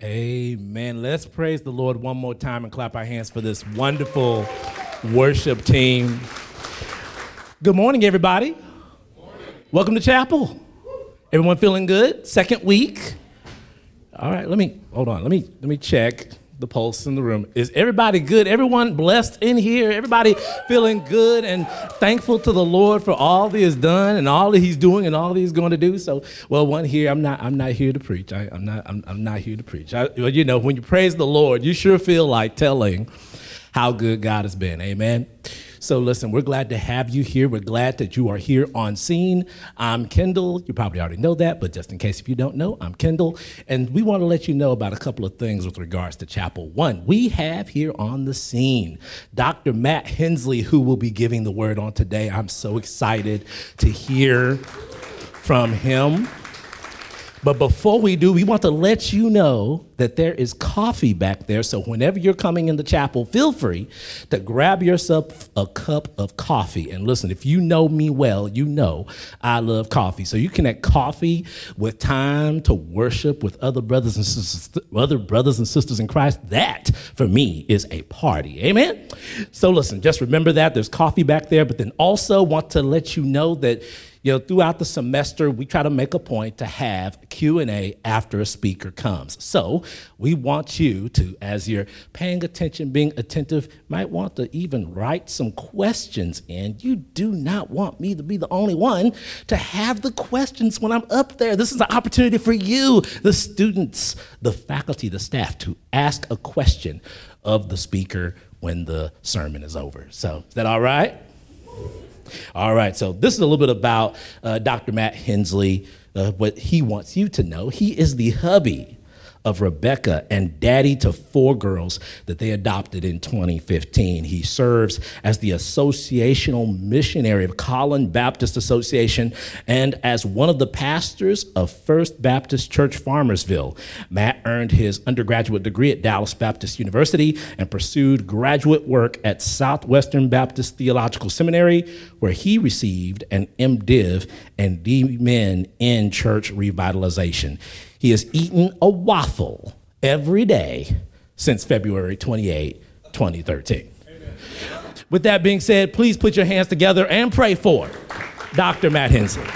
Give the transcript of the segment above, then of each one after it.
Amen. Let's praise the Lord one more time and clap our hands for this wonderful worship team. Good morning, everybody. Good morning. Welcome to chapel. Everyone feeling good? Second week. All right, let me check the pulse in the room. Is everybody good? Everyone blessed in here? Everybody feeling good and thankful to the Lord for all that He has done and all that He's doing and all that He's going to do? So, well, one here, I'm not here to preach. I'm not here to preach. When you praise the Lord, you sure feel like telling how good God has been. Amen. So listen, we're glad to have you here. We're glad that you are here on scene. I'm Kendall. You probably already know that, but just in case if you don't know, I'm Kendall. And we want to let you know about a couple of things with regards to Chapel. One, we have here on the scene Dr. Matt Hensley, who will be giving the word on today. I'm so excited to hear from him. But before we do, we want to let you know that there is coffee back there. So whenever you're coming in the chapel, feel free to grab yourself a cup of coffee. And listen, if you know me well, you know I love coffee. So you connect coffee with time to worship with other brothers and sisters in Christ. That, for me, is a party. Amen? So listen, just remember that. There's coffee back there. But then also want to let you know that throughout the semester, we try to make a point to have Q&A after a speaker comes. So we want you to, as you're paying attention, being attentive, might want to even write some questions in. You do not want me to be the only one to have the questions when I'm up there. This is an opportunity for you, the students, the faculty, the staff, to ask a question of the speaker when the sermon is over. So is that all right? All right, so this is a little bit about Dr. Matt Hensley, what he wants you to know. He is the hubby of Rebecca and daddy to 4 girls that they adopted in 2015. He serves as the associational missionary of Collin Baptist Association and as one of the pastors of First Baptist Church Farmersville. Matt earned his undergraduate degree at Dallas Baptist University and pursued graduate work at Southwestern Baptist Theological Seminary, where he received an MDiv and DMin in church revitalization. He has eaten a waffle every day since February 28, 2013. Amen. With that being said, please put your hands together and pray for Dr. Matt Hensley.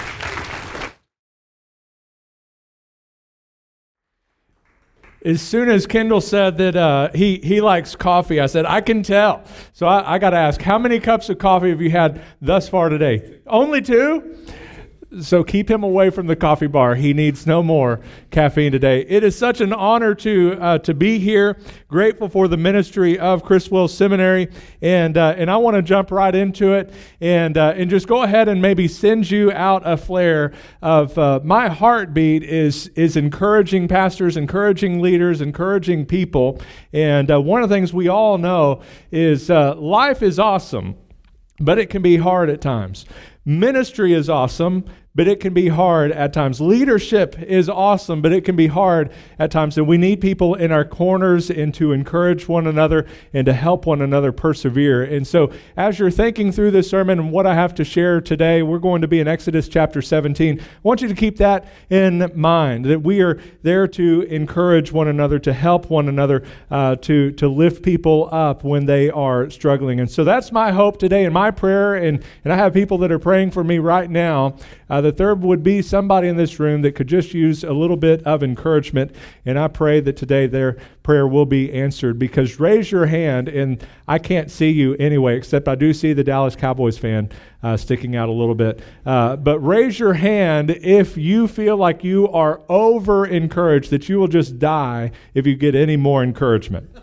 As soon as Kendall said that he likes coffee, I said, I can tell. So I got to ask, how many cups of coffee have you had thus far today? Only 2? So keep him away from the coffee bar. He needs no more caffeine today. It is such an honor to be here. Grateful for the ministry of Criswell Seminary, and I want to jump right into it and just go ahead and maybe send you out a flare of my heartbeat is encouraging pastors, encouraging leaders, encouraging people. And one of the things we all know is life is awesome, but it can be hard at times. Ministry is awesome, but it can be hard at times. Leadership is awesome, but it can be hard at times. And we need people in our corners and to encourage one another and to help one another persevere. And so as you're thinking through this sermon and what I have to share today, we're going to be in Exodus chapter 17. I want you to keep that in mind, that we are there to encourage one another, to help one another, to lift people up when they are struggling. And so that's my hope today and my prayer. And I have people that are praying for me right now, that there would be somebody in this room that could just use a little bit of encouragement. And I pray that today their prayer will be answered, because raise your hand, and I can't see you anyway, except I do see the Dallas Cowboys fan sticking out a little bit. But raise your hand if you feel like you are over-encouraged, that you will just die if you get any more encouragement.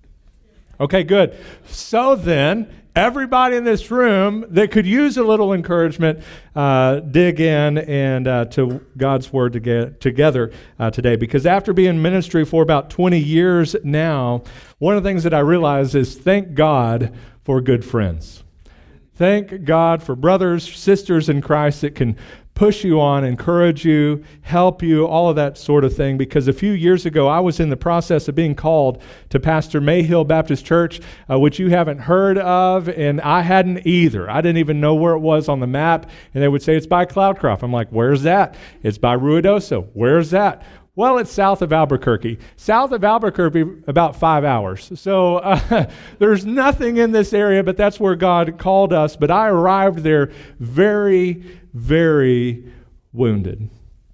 Okay, good. So then, everybody in this room that could use a little encouragement, dig in and to God's Word together today. Because after being in ministry for about 20 years now, one of the things that I realize is thank God for good friends. Thank God for brothers, sisters in Christ that can push you on, encourage you, help you, all of that sort of thing. Because a few years ago, I was in the process of being called to pastor Mayhill Baptist Church, which you haven't heard of, and I hadn't either. I didn't even know where it was on the map, and they would say, it's by Cloudcroft. I'm like, where's that? It's by Ruidoso. Where's that? Well, it's south of Albuquerque. South of Albuquerque, about 5 hours. So there's nothing in this area, but that's where God called us. But I arrived there very, very wounded.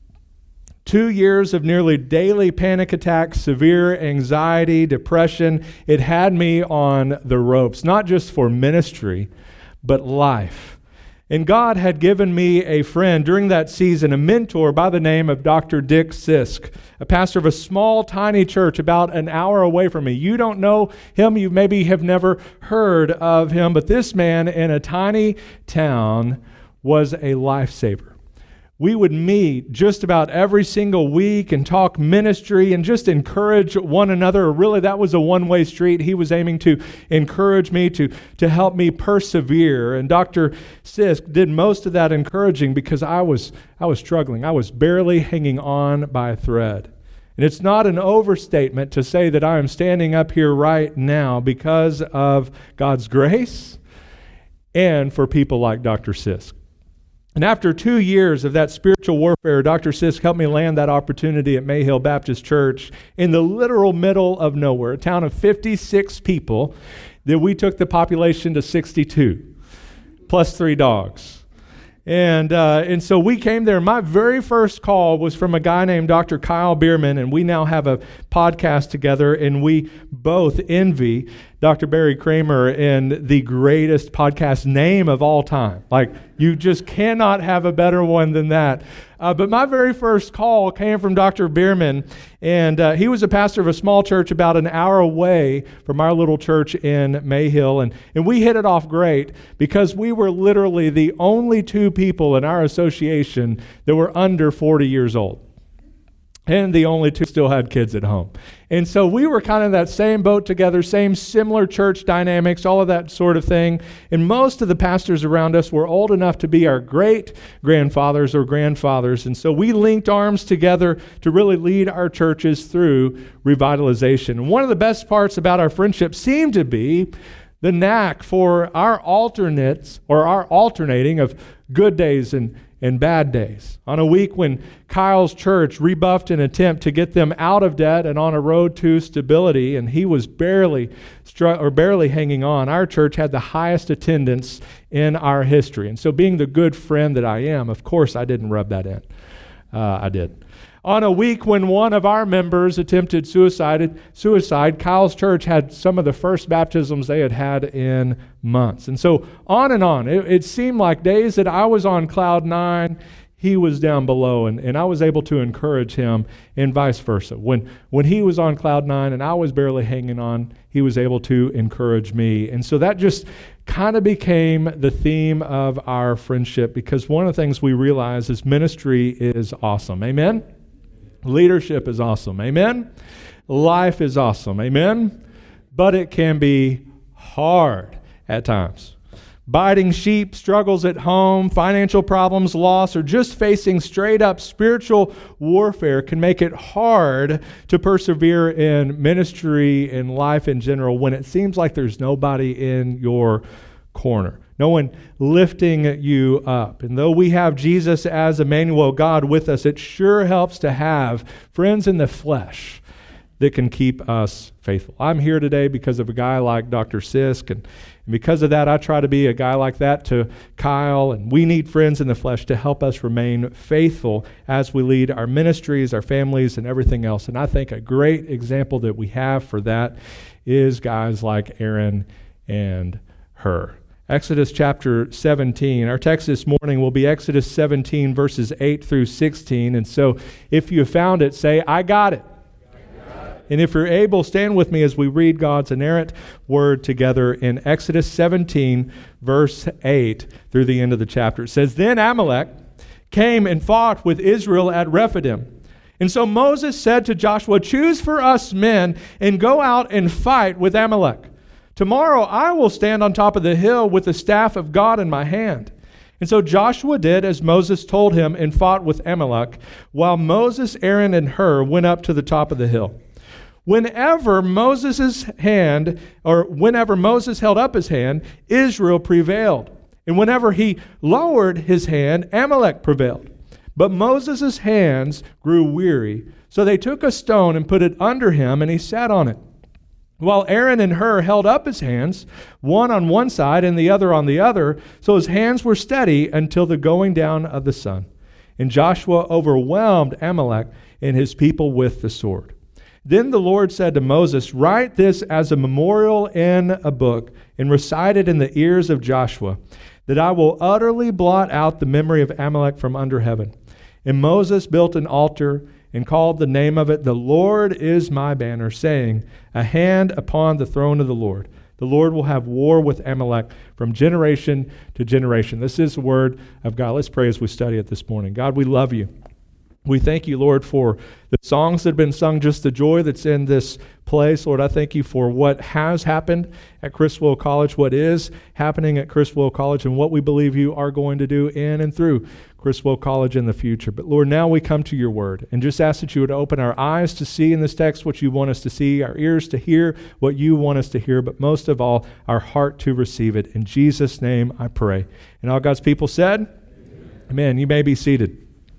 2 years of nearly daily panic attacks, severe anxiety, depression. It had me on the ropes, not just for ministry, but life. And God had given me a friend during that season, a mentor by the name of Dr. Dick Sisk, a pastor of a small, tiny church about an hour away from me. You don't know him, you maybe have never heard of him, but this man in a tiny town was a lifesaver. We would meet just about every single week and talk ministry and just encourage one another. Really, that was a one-way street. He was aiming to encourage me, to help me persevere. And Dr. Sisk did most of that encouraging because I was struggling. I was barely hanging on by a thread. And it's not an overstatement to say that I am standing up here right now because of God's grace and for people like Dr. Sisk. And after 2 years of that spiritual warfare, Dr. Sisk helped me land that opportunity at Mayhill Baptist Church in the literal middle of nowhere, a town of 56 people that we took the population to 62, plus 3 dogs. And so we came there. My very first call was from a guy named Dr. Kyle Bierman, and we now have a podcast together, and we both envy Dr. Barry Kramer and the greatest podcast name of all time. Like, you just cannot have a better one than that. But my very first call came from Dr. Bierman, and he was a pastor of a small church about an hour away from our little church in Mayhill, and we hit it off great because we were literally the only 2 people in our association that were under 40 years old. And the only 2 still had kids at home. And so we were kind of that same boat together, same similar church dynamics, all of that sort of thing. And most of the pastors around us were old enough to be our great-grandfathers or grandfathers. And so we linked arms together to really lead our churches through revitalization. And one of the best parts about our friendship seemed to be the knack for our alternates or our alternating of good days and bad days. On a week when Kyle's church rebuffed an attempt to get them out of debt and on a road to stability, and he was barely hanging on, our church had the highest attendance in our history. And so being the good friend that I am, of course I didn't rub that in. I did. On a week when one of our members attempted suicide, Kyle's church had some of the first baptisms they had had in months. And so on and on. It seemed like days that I was on cloud 9, he was down below, and I was able to encourage him, and vice versa. When he was on cloud 9 and I was barely hanging on, he was able to encourage me. And so that just kind of became the theme of our friendship, because one of the things we realize is ministry is awesome. Amen? Leadership is awesome. Amen? Life is awesome. Amen? But it can be hard at times. Biting sheep, struggles at home, financial problems, loss, or just facing straight up spiritual warfare can make it hard to persevere in ministry and life in general when it seems like there's nobody in your corner. No one lifting you up. And though we have Jesus as Emmanuel, God with us, it sure helps to have friends in the flesh that can keep us faithful. I'm here today because of a guy like Dr. Sisk, and because of that, I try to be a guy like that to Kyle, and we need friends in the flesh to help us remain faithful as we lead our ministries, our families, and everything else. And I think a great example that we have for that is guys like Aaron and Hur. Exodus chapter 17. Our text this morning will be Exodus 17, verses 8 through 16. And so if you found it, say, I got it. And if you're able, stand with me as we read God's inerrant word together in Exodus 17, verse 8 through the end of the chapter. It says, Then Amalek came and fought with Israel at Rephidim. And so Moses said to Joshua, Choose for us men and go out and fight with Amalek. Tomorrow I will stand on top of the hill with the staff of God in my hand. And so Joshua did as Moses told him and fought with Amalek, while Moses, Aaron, and Hur went up to the top of the hill. Whenever Moses held up his hand, Israel prevailed. And whenever he lowered his hand, Amalek prevailed. But Moses' hands grew weary. So they took a stone and put it under him, and he sat on it. While Aaron and Hur held up his hands, one on one side and the other on the other, so his hands were steady until the going down of the sun. And Joshua overwhelmed Amalek and his people with the sword. Then the Lord said to Moses, "Write this as a memorial in a book and recite it in the ears of Joshua, that I will utterly blot out the memory of Amalek from under heaven." And Moses built an altar and called the name of it, "The Lord is my banner," saying, "A hand upon the throne of the Lord. The Lord will have war with Amalek from generation to generation." This is the word of God. Let's pray as we study it this morning. God, we love you. We thank you, Lord, for the songs that have been sung, just the joy that's in this place. Lord, I thank you for what has happened at Criswell College, what is happening at Criswell College, and what we believe you are going to do in and through Criswell College in the future. But Lord, now we come to your word and just ask that you would open our eyes to see in this text what you want us to see, our ears to hear what you want us to hear, but most of all, our heart to receive it. In Jesus' name I pray. And all God's people said, Amen. You may be seated.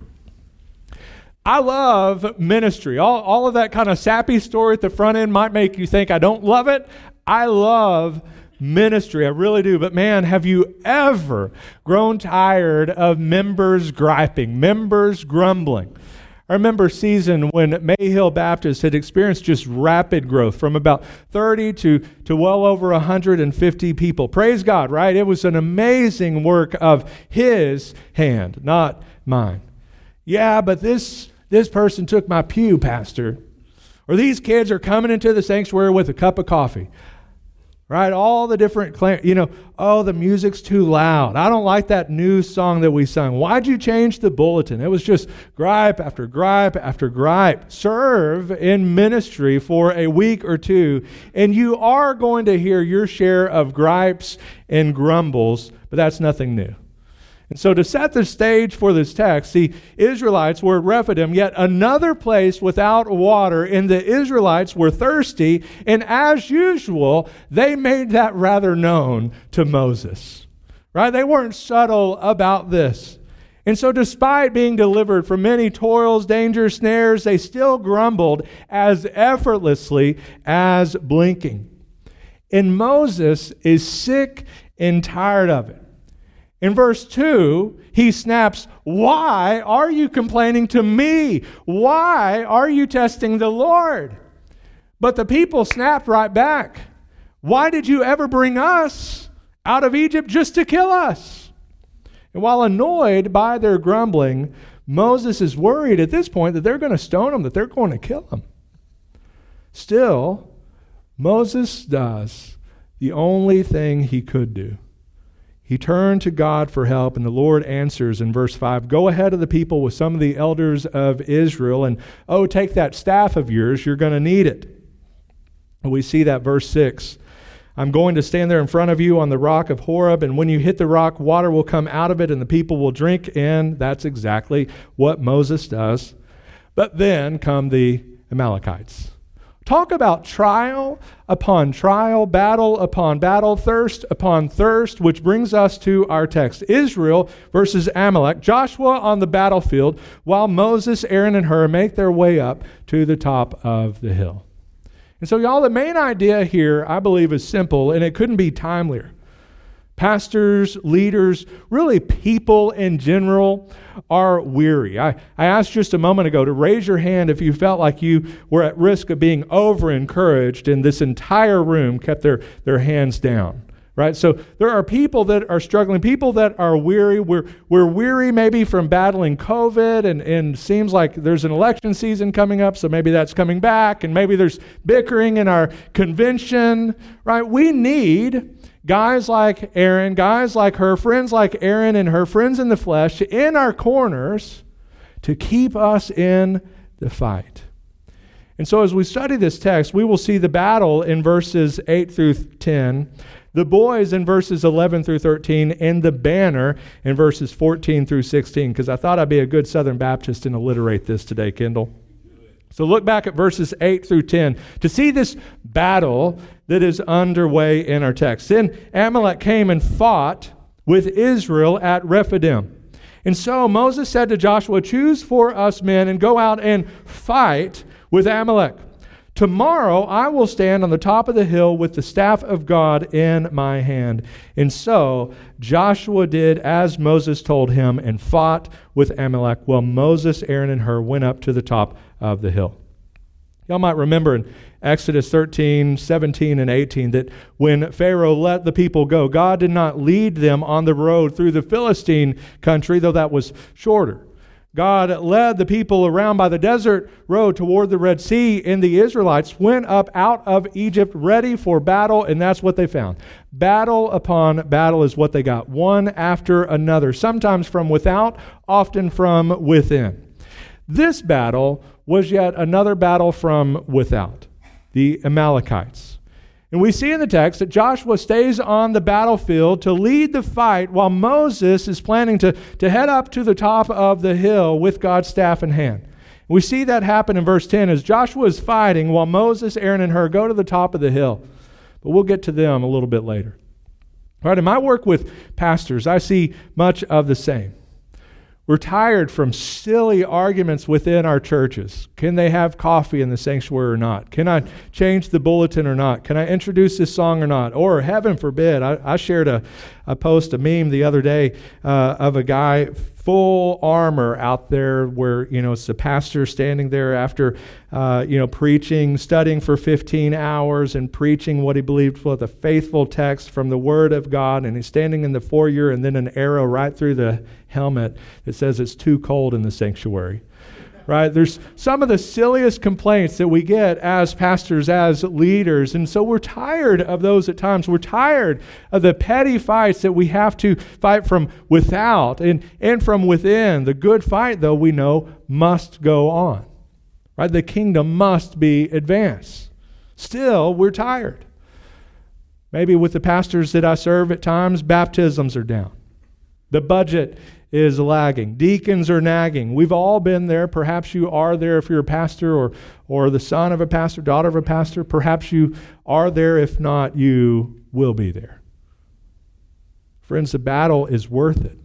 I love ministry. All of that kind of sappy story at the front end might make you think I don't love it. I love ministry. I really do. But man, have you ever grown tired of members griping, members grumbling? I remember a season when Mayhill Baptist had experienced just rapid growth from about 30 to well over 150 people. Praise God, right? It was an amazing work of his hand, not mine. Yeah, but this person took my pew, Pastor. Or these kids are coming into the sanctuary with a cup of coffee. Right? All the different, oh, the music's too loud. I don't like that new song that we sung. Why'd you change the bulletin? It was just gripe after gripe after gripe. Serve in ministry for a week or two, and you are going to hear your share of gripes and grumbles, but that's nothing new. And so to set the stage for this text, the Israelites were at Rephidim, yet another place without water, and the Israelites were thirsty, and as usual, they made that rather known to Moses. Right? They weren't subtle about this. And so despite being delivered from many toils, dangers, snares, they still grumbled as effortlessly as blinking. And Moses is sick and tired of it. In verse 2, he snaps, "Why are you complaining to me? Why are you testing the Lord?" But the people snapped right back. "Why did you ever bring us out of Egypt just to kill us?" And while annoyed by their grumbling, Moses is worried at this point that they're going to stone him, that they're going to kill him. Still, Moses does the only thing he could do. He turned to God for help, and the Lord answers in verse 5, "Go ahead of the people with some of the elders of Israel, and take that staff of yours, you're going to need it." And we see that verse 6. "I'm going to stand there in front of you on the rock of Horeb, and when you hit the rock, water will come out of it, and the people will drink." And that's exactly what Moses does. But then come the Amalekites. Talk about trial upon trial, battle upon battle, thirst upon thirst, which brings us to our text. Israel versus Amalek, Joshua on the battlefield, while Moses, Aaron, and Hur make their way up to the top of the hill. And so, y'all, the main idea here, I believe, is simple, and it couldn't be timelier. Pastors, leaders, really people in general are weary. I asked just a moment ago to raise your hand if you felt like you were at risk of being over-encouraged, and this entire room kept their hands down. Right? So there are people that are struggling, people that are weary. We're weary maybe from battling COVID, and seems like there's an election season coming up, so maybe that's coming back, and maybe there's bickering in our convention. Right? We need guys like Aaron, guys like Hur, friends like Aaron and Hur, friends in the flesh, in our corners to keep us in the fight. And so as we study this text, we will see the battle in verses 8 through 10, the boys in verses 11 through 13, and the banner in verses 14 through 16, because I thought I'd be a good Southern Baptist and alliterate this today, Kendall. So look back at verses 8 through 10 to see this battle that is underway in our text. Then Amalek came and fought with Israel at Rephidim. And so Moses said to Joshua, choose for us men and go out and fight with Amalek. Tomorrow I will stand on the top of the hill with the staff of God in my hand. And so Joshua did as Moses told him and fought with Amalek while Moses, Aaron, and Hur went up to the top of the hill. Y'all might remember in Exodus 13, 17, and 18 that when Pharaoh let the people go, God did not lead them on the road through the Philistine country, though that was shorter. God led the people around by the desert road toward the Red Sea, and the Israelites went up out of Egypt ready for battle, and that's what they found. Battle upon battle is what they got, one after another, sometimes from without, often from within. This battle was yet another battle from without, the Amalekites. And we see in the text that Joshua stays on the battlefield to lead the fight while Moses is planning to head up to the top of the hill with God's staff in hand. We see that happen in verse 10 as Joshua is fighting while Moses, Aaron, and Hur go to the top of the hill. But we'll get to them a little bit later. All right, in my work with pastors, I see much of the same. We're tired from silly arguments within our churches. Can they have coffee in the sanctuary or not? Can I change the bulletin or not? Can I introduce this song or not? Or heaven forbid, I shared a post, a meme the other day of a guy full armor out there where, it's the pastor standing there after, preaching, studying for 15 hours and preaching what he believed was a faithful text from the Word of God. And he's standing in the foyer and then an arrow right through the helmet that says it's too cold in the sanctuary. Right? There's some of the silliest complaints that we get as pastors, as leaders. And so we're tired of those at times. We're tired of the petty fights that we have to fight from without and from within. The good fight, though, we know must go on. Right? The kingdom must be advanced. Still, we're tired. Maybe with the pastors that I serve at times, baptisms are down. The budget is lagging. Deacons are nagging. We've all been there. Perhaps you are there if you're a pastor or the son of a pastor, daughter of a pastor. Perhaps you are there. If not, you will be there. Friends, the battle is worth it.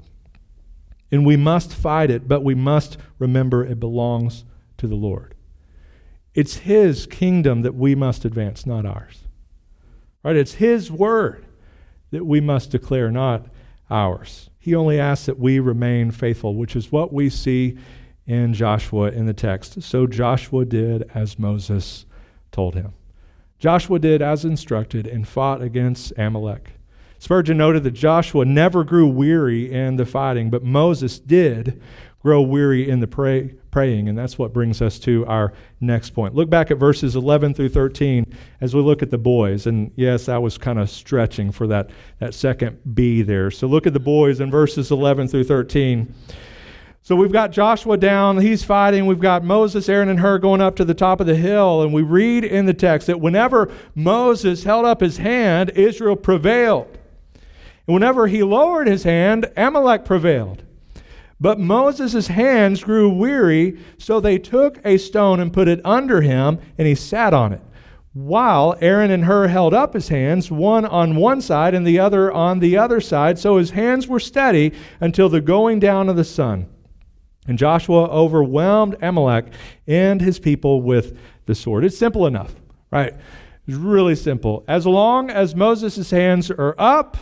And we must fight it, but we must remember it belongs to the Lord. It's His kingdom that we must advance, not ours. Right? It's His word that we must declare, not ours. He only asks that we remain faithful, which is what we see in Joshua in the text. So Joshua did as Moses told him. Joshua did as instructed and fought against Amalek. Spurgeon noted that Joshua never grew weary in the fighting, but Moses did grow weary in the praying, and that's what brings us to our next point. Look back at verses 11 through 13 as we look at the boys. And yes, I was kind of stretching for that second B there. So look at the boys in verses 11 through 13. So we've got Joshua down, he's fighting. We've got Moses, Aaron, and Hur going up to the top of the hill. And we read in the text that whenever Moses held up his hand, Israel prevailed. And whenever he lowered his hand, Amalek prevailed. But Moses' hands grew weary, so they took a stone and put it under him, and he sat on it. While Aaron and Hur held up his hands, one on one side and the other on the other side, so his hands were steady until the going down of the sun. And Joshua overwhelmed Amalek and his people with the sword. It's simple enough, right? It's really simple. As long as Moses' hands are up,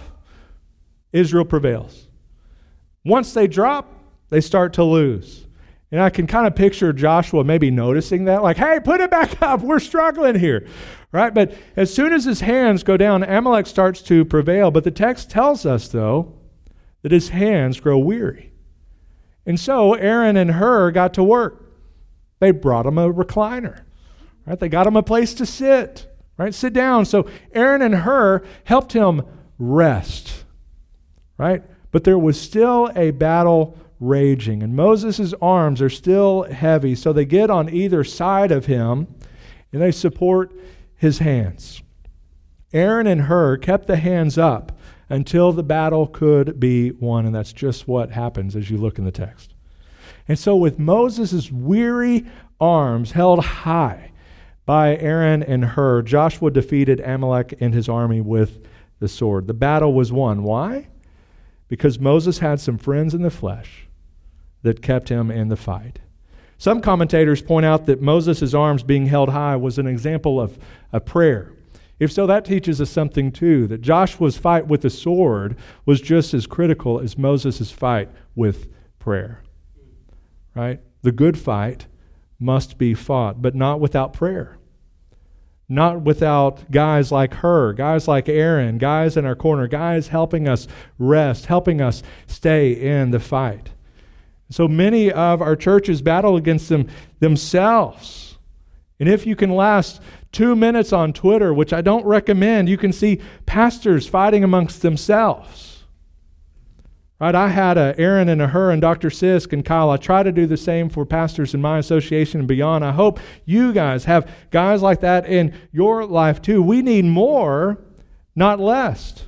Israel prevails. Once they drop, they start to lose. And I can kind of picture Joshua maybe noticing that, like, hey, put it back up. We're struggling here, right? But as soon as his hands go down, Amalek starts to prevail. But the text tells us, though, that his hands grow weary. And so Aaron and Hur got to work. They brought him a recliner, right? They got him a place to sit, right? Sit down. So Aaron and Hur helped him rest, right? But there was still a battle raging, and Moses' arms are still heavy, so they get on either side of him, and they support his hands. Aaron and Hur kept the hands up until the battle could be won, and that's just what happens as you look in the text. And so with Moses' weary arms held high by Aaron and Hur, Joshua defeated Amalek and his army with the sword. The battle was won. Why? Because Moses had some friends in the flesh that kept him in the fight. Some commentators point out that Moses' arms being held high was an example of a prayer. If so, that teaches us something too, that Joshua's fight with the sword was just as critical as Moses' fight with prayer. Right? The good fight must be fought, but not without prayer. Not without guys like Hur, guys like Aaron, guys in our corner, guys helping us rest, helping us stay in the fight. So many of our churches battle against themselves. And if you can last 2 minutes on Twitter, which I don't recommend, you can see pastors fighting amongst themselves. Right? I had Aaron and Hur and Dr. Sisk and Kyle. I try to do the same for pastors in my association and beyond. I hope you guys have guys like that in your life too. We need more, not less.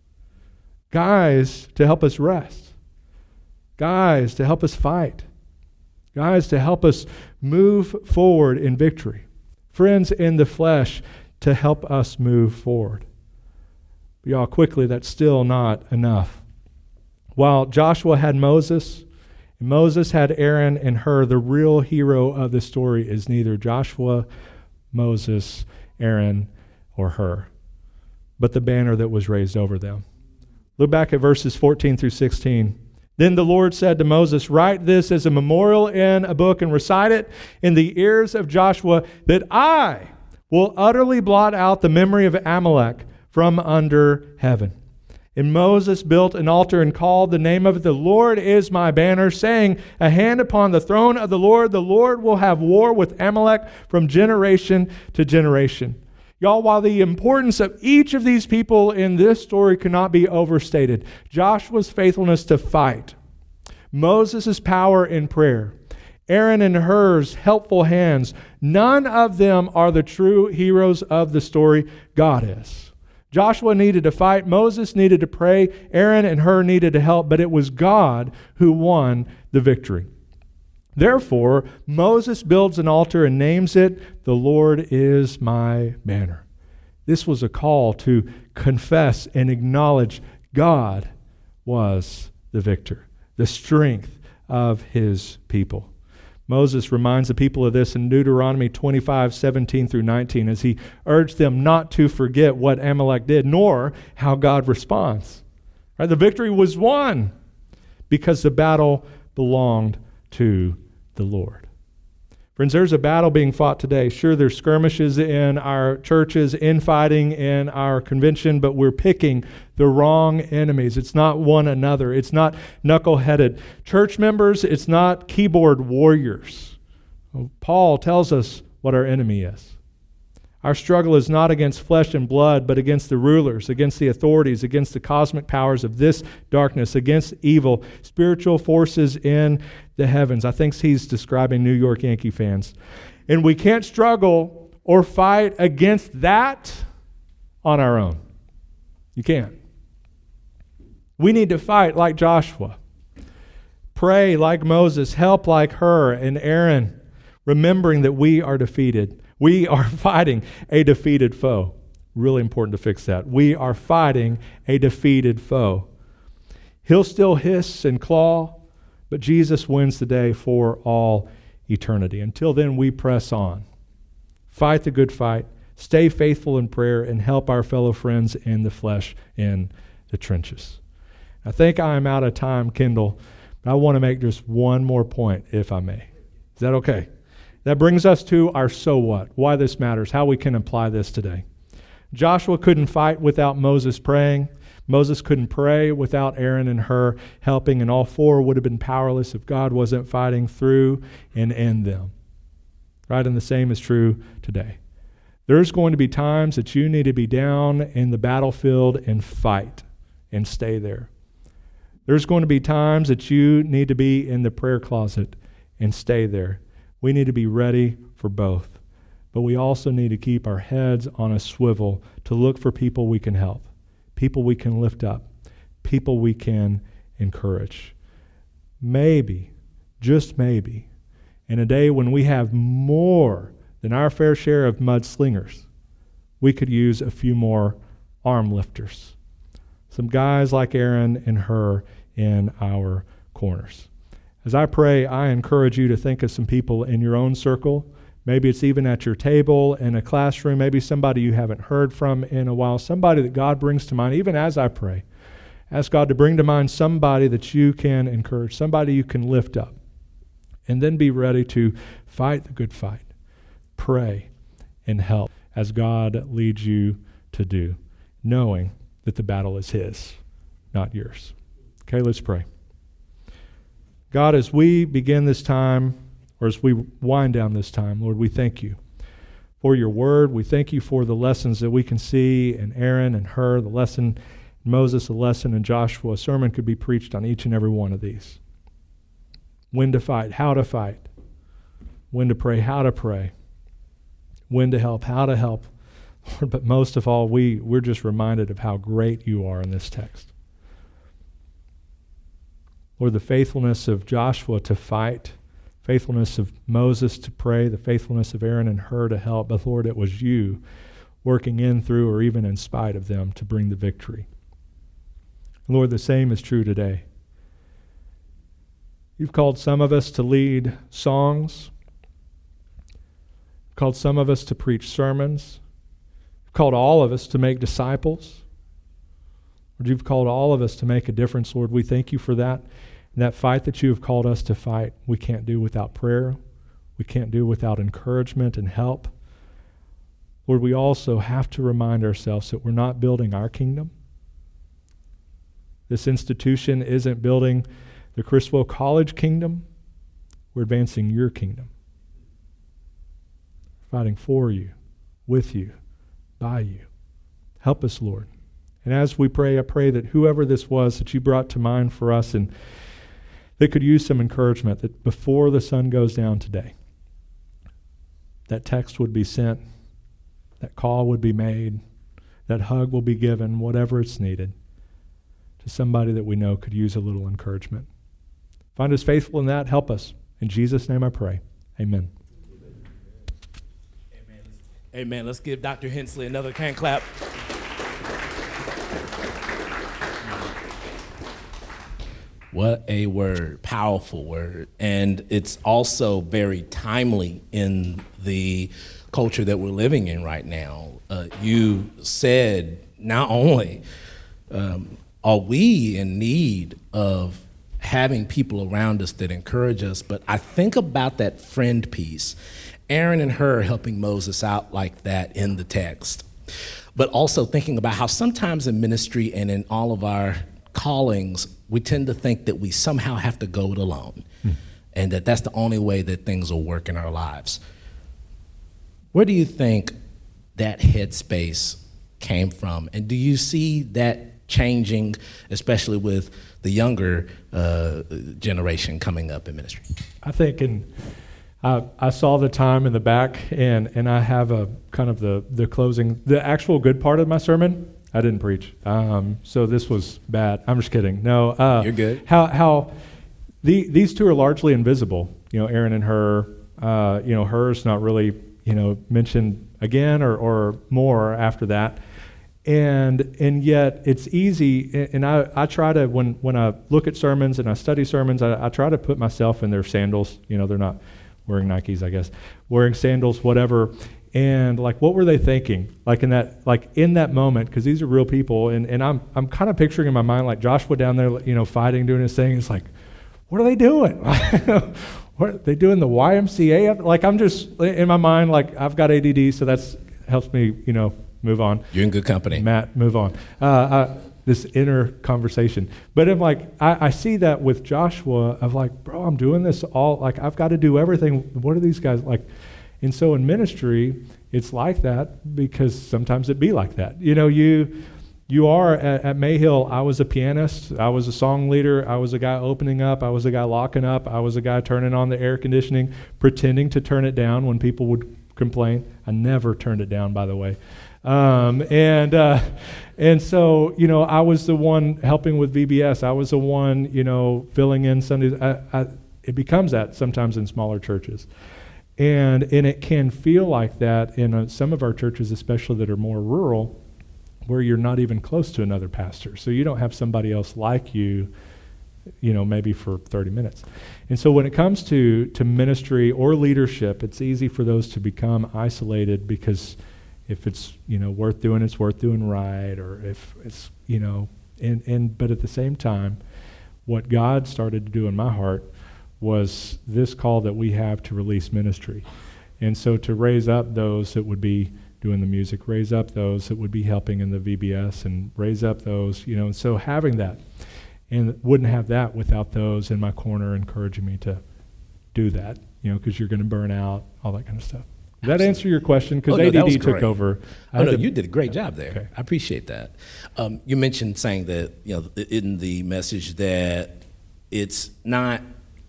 Guys to help us rest. Guys to help us fight. Guys to help us move forward in victory. Friends in the flesh to help us move forward. But y'all, quickly, that's still not enough. While Joshua had Moses, and Moses had Aaron and Hur, the real hero of the story is neither Joshua, Moses, Aaron, or Hur, but the banner that was raised over them. Look back at verses 14 through 16. Then the Lord said to Moses, "Write this as a memorial in a book and recite it in the ears of Joshua, that I will utterly blot out the memory of Amalek from under heaven." And Moses built an altar and called the name of it, "The Lord is my banner," saying, "A hand upon the throne of the Lord will have war with Amalek from generation to generation." Y'all, while the importance of each of these people in this story cannot be overstated, Joshua's faithfulness to fight, Moses' power in prayer, Aaron and Hur's helpful hands, none of them are the true heroes of the story. God is. Joshua needed to fight, Moses needed to pray, Aaron and Hur needed to help, but it was God who won the victory. Therefore, Moses builds an altar and names it, "The Lord is my banner." This was a call to confess and acknowledge God was the victor, the strength of his people. Moses reminds the people of this in Deuteronomy 25:17 through 19, as he urged them not to forget what Amalek did, nor how God responds. Right? The victory was won because the battle belonged to the Lord. Friends, there's a battle being fought today. Sure, there's skirmishes in our churches, infighting in our convention, but we're picking the wrong enemies. It's not one another. It's not knuckle-headed church members. It's not keyboard warriors. Paul tells us what our enemy is. Our struggle is not against flesh and blood, but against the rulers, against the authorities, against the cosmic powers of this darkness, against evil, spiritual forces in the heavens. I think he's describing New York Yankee fans. And we can't struggle or fight against that on our own. You can't. We need to fight like Joshua. Pray like Moses, help like Hur and Aaron, remembering that we are defeated. We are fighting a defeated foe. Really important to fix that. We are fighting a defeated foe. He'll still hiss and claw, but Jesus wins the day for all eternity. Until then, we press on. Fight the good fight. Stay faithful in prayer and help our fellow friends in the flesh in the trenches. I think I'm out of time, Kendall, but I want to make just one more point, if I may. Is that okay? That brings us to our so what, why this matters, how we can apply this today. Joshua couldn't fight without Moses praying. Moses couldn't pray without Aaron and Hur helping, and all four would have been powerless if God wasn't fighting through and in them. Right? And the same is true today. There's going to be times that you need to be down in the battlefield and fight and stay there. There's going to be times that you need to be in the prayer closet and stay there. We need to be ready for both. But we also need to keep our heads on a swivel to look for people we can help, people we can lift up, people we can encourage. Maybe, just maybe, in a day when we have more than our fair share of mudslingers, we could use a few more arm lifters. Some guys like Aaron and Hur in our corners. As I pray, I encourage you to think of some people in your own circle. Maybe it's even at your table, in a classroom, maybe somebody you haven't heard from in a while, somebody that God brings to mind, even as I pray. Ask God to bring to mind somebody that you can encourage, somebody you can lift up. And then be ready to fight the good fight, pray, and help as God leads you to do, knowing that the battle is His, not yours. Okay, let's pray. God, as we begin this time, or as we wind down this time, Lord, we thank you for your word. We thank you for the lessons that we can see in Aaron and Hur, the lesson in Moses, the lesson in Joshua. A sermon could be preached on each and every one of these. When to fight, how to fight. When to pray, how to pray. When to help, how to help. Lord, but most of all, we're just reminded of how great you are in this text. Lord, the faithfulness of Joshua to fight, faithfulness of Moses to pray, the faithfulness of Aaron and Hur to help. But Lord, it was you working in, through, or even in spite of them to bring the victory. Lord, the same is true today. You've called some of us to lead songs. You've called some of us to preach sermons. You've called all of us to make disciples. Lord, you've called all of us to make a difference. Lord, we thank you for that. And that fight that you have called us to fight, we can't do without prayer. We can't do without encouragement and help. Lord, we also have to remind ourselves that we're not building our kingdom. This institution isn't building the Criswell College kingdom. We're advancing your kingdom. Fighting for you, with you, by you. Help us, Lord. And as we pray, I pray that whoever this was that you brought to mind for us and that could use some encouragement, that before the sun goes down today, that text would be sent, that call would be made, that hug will be given, whatever it's needed, to somebody that we know could use a little encouragement. Find us faithful in that. Help us. In Jesus' name I pray. Amen. Amen. Amen. Let's give Dr. Hensley another hand clap. What a word, powerful word. And it's also very timely in the culture that we're living in right now. You said not only are we in need of having people around us that encourage us, but I think about that friend piece, Aaron and Hur helping Moses out like that in the text, but also thinking about how sometimes in ministry and in all of our callings, we tend to think that we somehow have to go it alone, and that that's the only way that things will work in our lives. Where do you think that headspace came from? And do you see that changing, especially with the younger generation coming up in ministry? I think I saw the time in the back, and I have a kind of the closing, the actual good part of my sermon. I didn't preach, so this was bad. I'm just kidding. No, you're good. How these two are largely invisible. You know, Aaron and Hur. Hur's not really mentioned again or more after that. And yet it's easy, and I try to, when I look at sermons and I study sermons, I try to put myself in their sandals. They're not wearing Nikes, I guess, wearing sandals, whatever. And what were they thinking? In that moment, because these are real people, and I'm kind of picturing in my mind Joshua down there, fighting, doing his thing. It's what are they doing? What are they doing? The YMCA? I'm just in my mind, I've got ADD, so that helps me, move on. You're in good company. Matt, move on. This inner conversation. But I'm I see that with Joshua of bro, I'm doing this all, I've got to do everything. What are these guys like? And so in ministry, it's like that because sometimes it be like that. You are at Mayhill, I was a pianist, I was a song leader, I was a guy opening up, I was a guy locking up, I was a guy turning on the air conditioning, pretending to turn it down when people would complain. I never turned it down, by the way. And so, I was the one helping with VBS. I was the one, filling in Sundays. It becomes that sometimes in smaller churches. And it can feel like that in some of our churches, especially that are more rural, where you're not even close to another pastor. So you don't have somebody else like you maybe for 30 minutes. And so when it comes to ministry or leadership, it's easy for those to become isolated, because if it's, worth doing, it's worth doing right, or if it's, but at the same time, what God started to do in my heart was this call that we have to release ministry. And so to raise up those that would be doing the music, raise up those that would be helping in the VBS, and raise up those, and so having that, and wouldn't have that without those in my corner encouraging me to do that, because you're going to burn out, all that kind of stuff. Did that answer your question? Because ADD took over. You did a great job there. Okay. I appreciate that. You mentioned saying that, in the message that it's not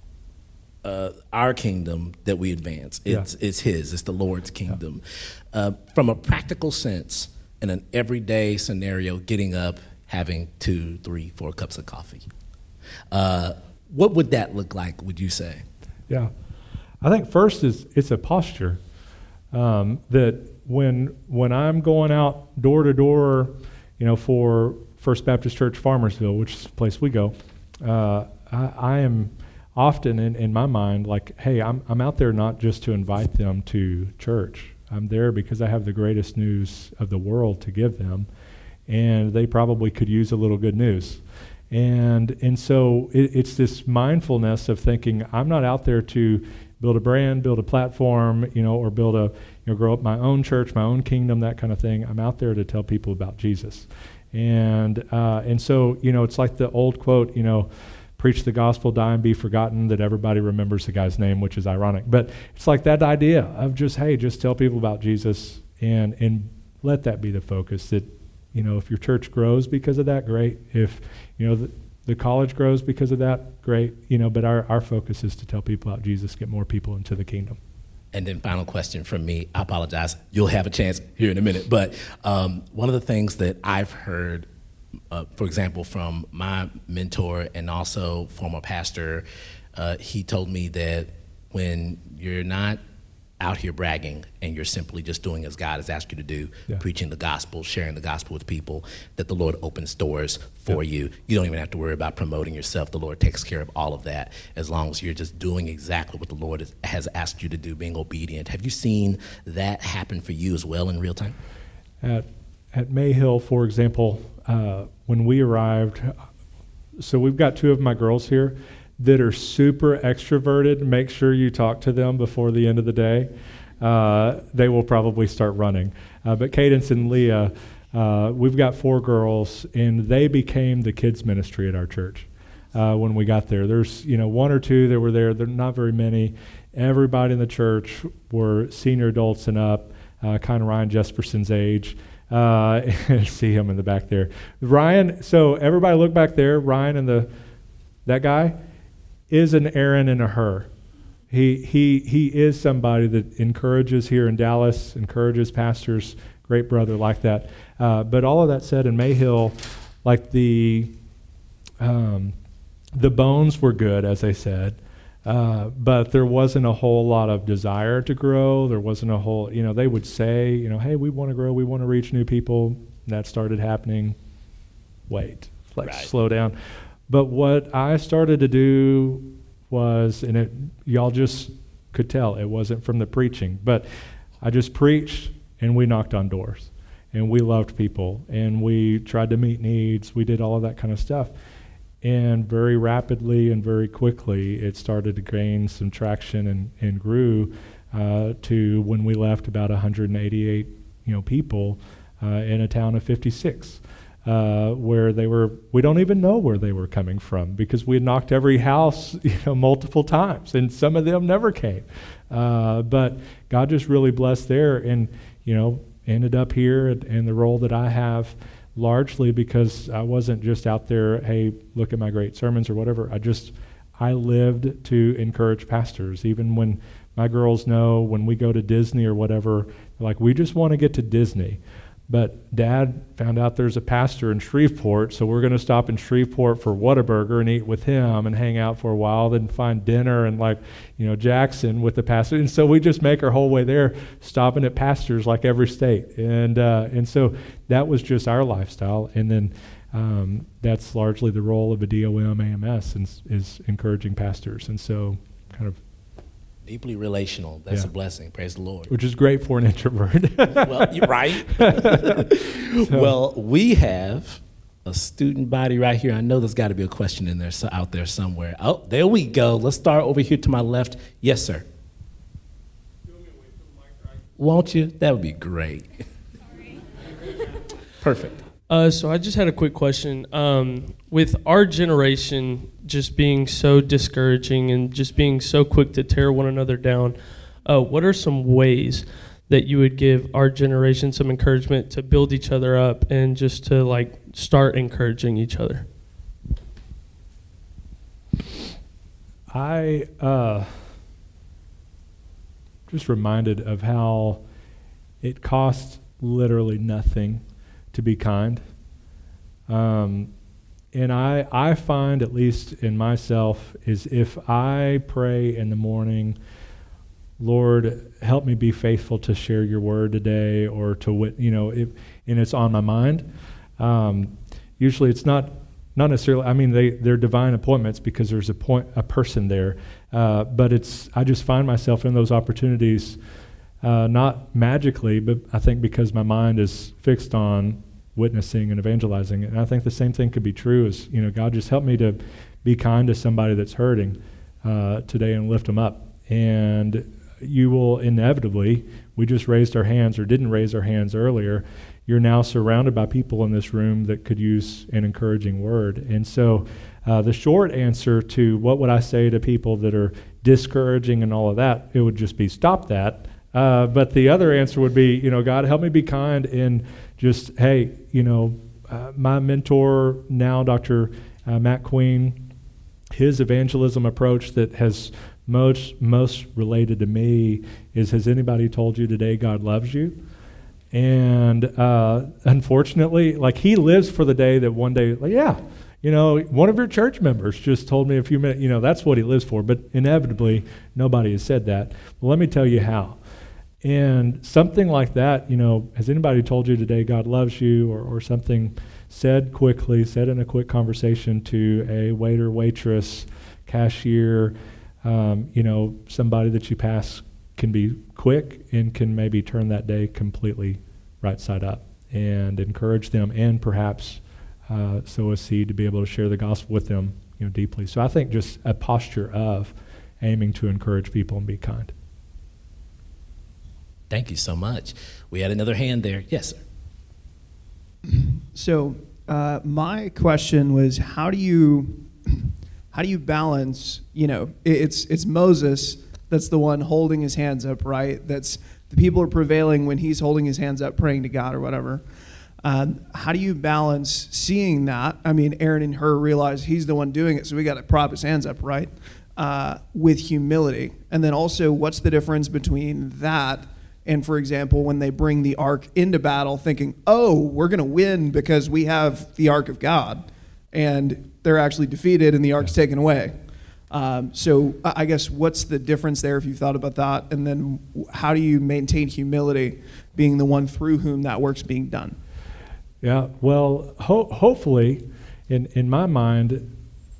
our kingdom that we advance. It's His. It's the Lord's kingdom. From a practical sense, in an everyday scenario, getting up, having 2, 3, 4 cups of coffee, what would that look like, would you say? Yeah. I think first it's a posture. That when I'm going out door to door, for First Baptist Church Farmersville, which is the place we go, I am often in my mind like, hey, I'm out there not just to invite them to church. I'm there because I have the greatest news of the world to give them, and they probably could use a little good news. And so it's this mindfulness of thinking, I'm not out there to build a brand, build a platform, or build grow up my own church, my own kingdom, that kind of thing. I'm out there to tell people about Jesus. And so, it's like the old quote, preach the gospel, die and be forgotten, that everybody remembers the guy's name, which is ironic. But it's like that idea of just tell people about Jesus, and let that be the focus. That, if your church grows because of that, great. If, the college grows because of that, great. But our focus is to tell people about Jesus, get more people into the kingdom. And then final question from me. I apologize. You'll have a chance here in a minute. But one of the things that I've heard, for example, from my mentor and also former pastor, he told me that when you're not out here bragging and you're simply just doing as God has asked you to do, preaching the gospel, sharing the gospel with people, that the Lord opens doors for you. You don't even have to worry about promoting yourself. The Lord takes care of all of that as long as you're just doing exactly what the Lord has asked you to do, being obedient. Have you seen that happen for you as well in real time? At Mayhill, for example, when we arrived, so we've got 2 of my girls here that are super extroverted. Make sure you talk to them before the end of the day. They will probably start running. But Cadence and Leah, we've got 4 girls, and they became the kids ministry at our church when we got there. There's 1 or 2 that were there. There are not very many. Everybody in the church were senior adults and up, kind of Ryan Jesperson's age. See him in the back there. Ryan, so everybody look back there. Ryan and that guy is an Aaron and a Hur. He is somebody that encourages here in Dallas, encourages pastors, great brother like that. But all of that said, in Mayhill, like the bones were good, as I said, but there wasn't a whole lot of desire to grow. There wasn't a whole, they would say, hey, we want to grow, we want to reach new people. And that started happening. Wait, slow down. But what I started to do was, and y'all just could tell, it wasn't from the preaching, but I just preached, and we knocked on doors, and we loved people, and we tried to meet needs. We did all of that kind of stuff. And very rapidly and very quickly, it started to gain some traction and grew to when we left about 188 people in a town of 56. Where we don't even know where they were coming from, because we had knocked every house, multiple times, and some of them never came. But God just really blessed there, and, ended up here in the role that I have, largely because I wasn't just out there, hey, look at my great sermons or whatever. I lived to encourage pastors. Even when my girls know, when we go to Disney or whatever, they're like, we just want to get to Disney. But Dad found out there's a pastor in Shreveport, so we're going to stop in Shreveport for Whataburger and eat with him and hang out for a while, then find dinner and Jackson with the pastor. And so we just make our whole way there, stopping at pastors like every state. And so that was just our lifestyle. And then that's largely the role of a DOM AMS, is encouraging pastors. And so kind of deeply relational. That's a blessing. Praise the Lord. Which is great for an introvert. Well, you're right. Well, we have a student body right here. I know there's got to be a question in there, out there somewhere. Oh, there we go. Let's start over here to my left. Yes, sir. Won't you? That would be great. Perfect. So I just had a quick question. With our generation just being so discouraging and just being so quick to tear one another down, what are some ways that you would give our generation some encouragement to build each other up and just to start encouraging each other? I just reminded of how it costs literally nothing to be kind. And I find, at least in myself, is if I pray in the morning, Lord, help me be faithful to share your word today, or to, and it's on my mind. Usually it's not necessarily, I mean, they're divine appointments because there's a person there. But I just find myself in those opportunities, not magically, but I think because my mind is fixed on witnessing and evangelizing. And I think the same thing could be true as, God, just help me to be kind to somebody that's hurting today and lift them up. And you will inevitably, we just raised our hands or didn't raise our hands earlier, you're now surrounded by people in this room that could use an encouraging word. And so the short answer to what would I say to people that are discouraging and all of that, it would just be stop that. But the other answer would be, God, help me be kind in just, hey, my mentor now, Dr. Matt Queen, his evangelism approach that has most related to me is, has anybody told you today God loves you? And unfortunately, he lives for the day that one day, one of your church members just told me a few minutes, that's what he lives for. But inevitably, nobody has said that. Well, let me tell you how. And something like that, has anybody told you today God loves you, or something said in a quick conversation to a waiter, waitress, cashier, somebody that you pass can be quick and can maybe turn that day completely right side up and encourage them, and perhaps sow a seed to be able to share the gospel with them, deeply. So I think just a posture of aiming to encourage people and be kind. Thank you so much. We had another hand there. Yes, sir. So my question was, how do you balance, it's Moses that's the one holding his hands up, right? That's the people are prevailing when he's holding his hands up praying to God or whatever. How do you balance seeing that? I mean, Aaron and Hur realize he's the one doing it, so we got to prop his hands up, right? With humility. And then also, what's the difference between that and, for example, when they bring the ark into battle thinking, oh, we're going to win because we have the ark of God, and they're actually defeated and the ark's taken away. So I guess what's the difference there if you've thought about that? And then how do you maintain humility being the one through whom that work's being done? Yeah, well, hopefully, in my mind,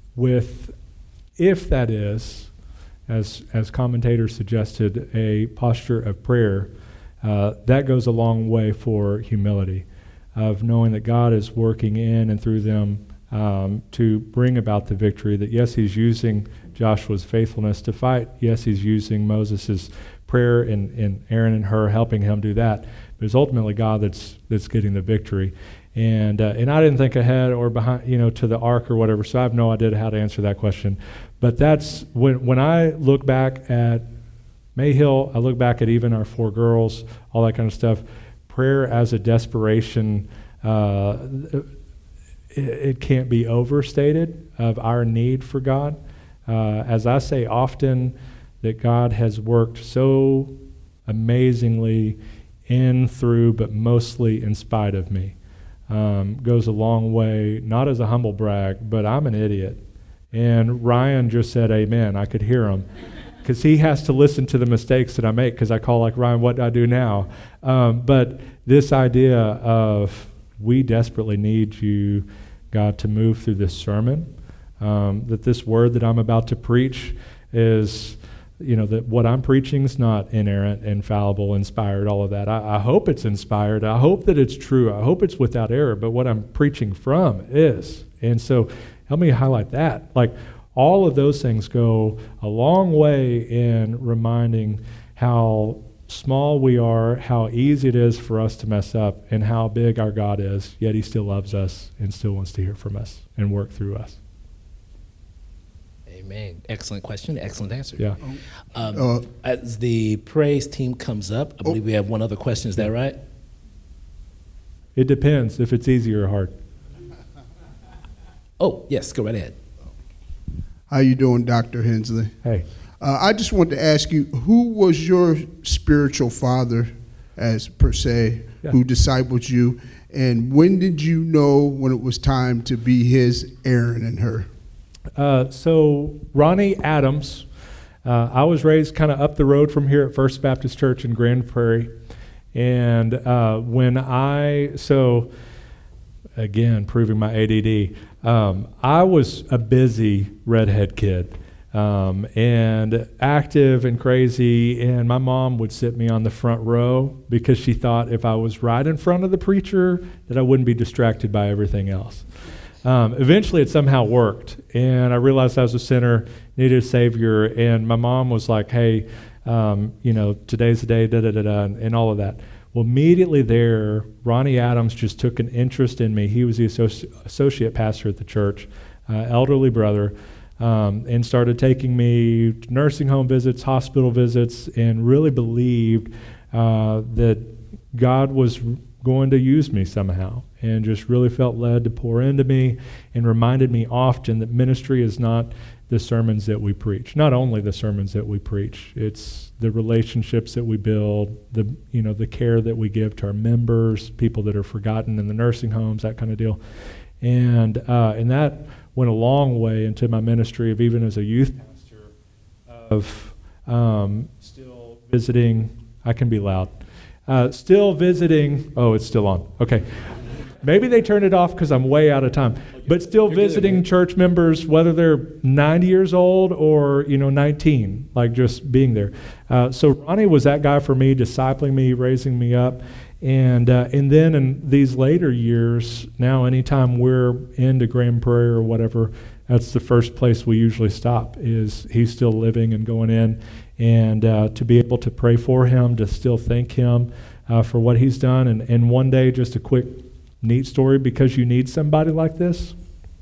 if that is, as commentators suggested, a posture of prayer, that goes a long way for humility, of knowing that God is working in and through them to bring about the victory, that yes, he's using Joshua's faithfulness to fight. Yes, he's using Moses' prayer and Aaron and Hur helping him do that. But it's ultimately God that's getting the victory. And I didn't think ahead or behind, to the ark or whatever, so I have no idea how to answer that question. But that's when I look back at Mayhill, I look back at even our 4 girls, all that kind of stuff. Prayer as a desperation, it can't be overstated of our need for God. As I say often, that God has worked so amazingly in, through, but mostly in spite of me. Goes a long way, not as a humble brag, but I'm an idiot. And Ryan just said amen. I could hear him. Because he has to listen to the mistakes that I make, because I call Ryan, what do I do now? But this idea of we desperately need you God to move through this sermon, that this word that I'm about to preach is, that what I'm preaching is not inerrant, infallible, inspired, all of that. I hope it's inspired. I hope that it's true. I hope it's without error, but what I'm preaching from is. And so help me highlight that. Like, all of those things go a long way in reminding how small we are, how easy it is for us to mess up, and how big our God is, yet he still loves us and still wants to hear from us and work through us. Amen. Excellent question. Excellent answer. Yeah. As the praise team comes up, I believe we have one other question. Is that right? It depends if it's easy or hard. Oh, yes. Go right ahead. How you doing, Dr. Hensley? Hey. I just wanted to ask you, who was your spiritual father, as per se, who discipled you, and when did you know when it was time to be his Aaron and her? So Ronnie Adams, I was raised kind of up the road from here at First Baptist Church in Grand Prairie, and again, proving my ADD, I was a busy redhead kid. And active and crazy, and my mom would sit me on the front row because she thought if I was right in front of the preacher that I wouldn't be distracted by everything else. Eventually it somehow worked, and I realized I was a sinner, needed a Savior, and my mom was like, hey, today's the day, da-da-da-da, and all of that. Well, immediately there, Ronnie Adams just took an interest in me. He was the associate pastor at the church, elderly brother, and started taking me to nursing home visits, hospital visits, and really believed that God was going to use me somehow, and just really felt led to pour into me, and reminded me often that ministry is not the sermons that we preach. Not only the sermons that we preach, it's the relationships that we build, the care that we give to our members, people that are forgotten in the nursing homes, that kind of deal. And that went a long way into my ministry of even as a youth pastor of still visiting. I can be loud. Still visiting. Oh, it's still on. Okay. Maybe they turned it off because I'm way out of time. But still visiting church members, whether they're 90 years old or 19, like just being there. So Ronnie was that guy for me, discipling me, raising me up. And then in these later years, now anytime we're into Grand Prairie or whatever, that's the first place we usually stop, is he's still living and going in. And to be able to pray for him, to still thank him for what he's done. And one day, just a quick, neat story, because you need somebody like this.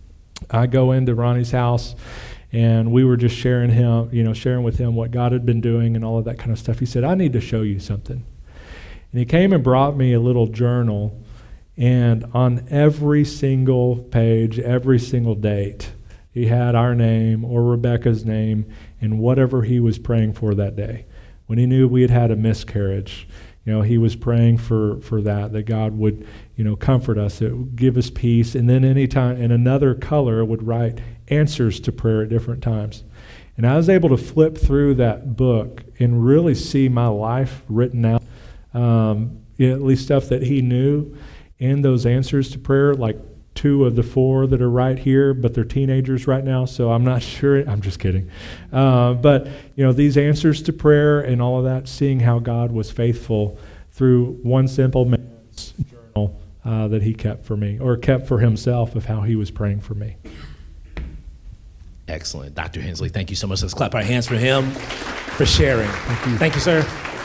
I go into Ronnie's house, and we were just sharing with him what God had been doing and all of that kind of stuff. He said, I need to show you something. And he came and brought me a little journal, and on every single page, every single date, he had our name or Rebecca's name and whatever he was praying for that day. When he knew we had had a miscarriage, he was praying for that God would, comfort us, it would give us peace. And then anytime, in another color, would write answers to prayer at different times. And I was able to flip through that book and really see my life written out, at least stuff that he knew, and those answers to prayer, like 2 of the 4 that are right here, but they're teenagers right now, so I'm not sure. I'm just kidding. But these answers to prayer and all of that, seeing how God was faithful through one simple man's journal that he kept for me, or kept for himself, of how he was praying for me. Excellent. Dr. Hensley, thank you so much. Let's clap our hands for him for sharing. Thank you. Thank you, sir.